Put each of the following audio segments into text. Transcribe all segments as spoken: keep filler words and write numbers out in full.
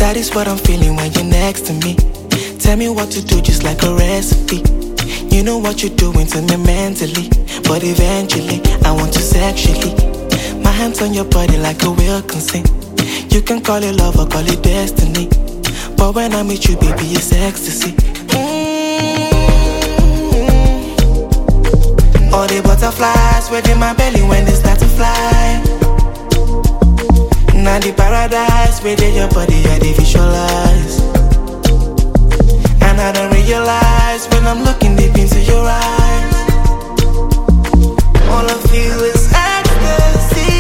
That is what I'm feeling when you're next to me. Tell me what to do just like a recipe. You know what you're doing to me mentally, but eventually I want to sexually. My hands on your body like a will consent. You can call it love or call it destiny, but when I'm with you, baby, it's ecstasy. Mm-hmm. All the butterflies within my belly when they start to fly. Now the paradise within your body, I dey visualize. And I don't realize when I'm looking deep into your eyes, all I feel is ecstasy.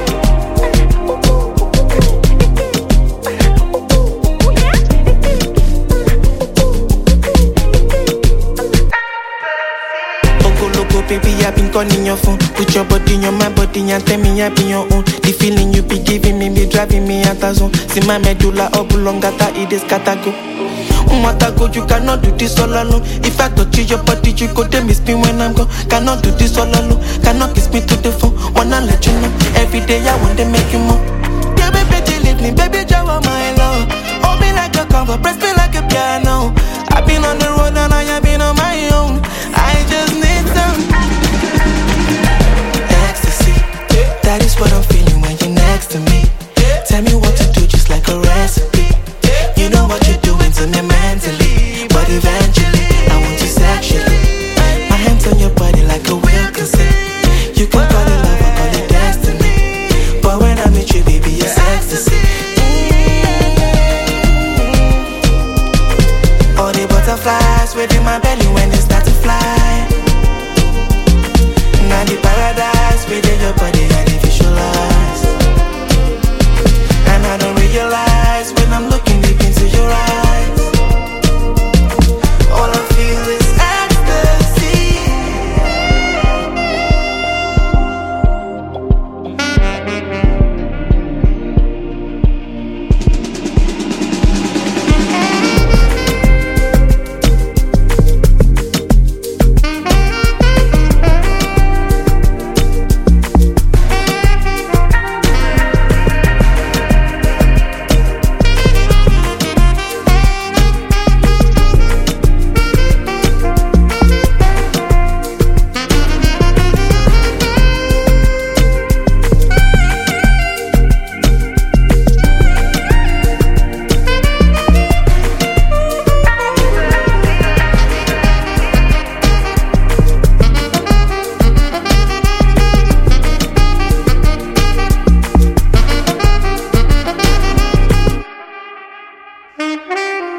Loco, loco, baby, I've been calling your phone. Put your body in your my body and tell me I be your own. The feeling you be giving me be driving me out of zone. See my medulla oblongata, it is catago. Umatago, you cannot do this all alone. If I touch your body, you go to miss me when I'm gone. Cannot do this all alone. Cannot kiss me to the phone. Wanna let you know. Every day I want to make you more. Yeah, baby, leave me, baby, Jawa, my love. Hold me like a cover, press me like a piano. I've been on the road and I have been on my own. I just need some ecstasy. That is what I'm feeling when you're next to me. Tell me what to do just like a recipe. You know what you're doing to me mentally, but eventually I want you sexually. My hands on your body like a will consent. You can call it love or call it destiny, but when I'm with you, baby, it's ecstasy. Mm-hmm. All the butterflies within my belly when they start to fly. Now the paradise within your body, I dey visualize. And I don't realize when I'm looking deep into your eyes, all I feel is Mm-hmm.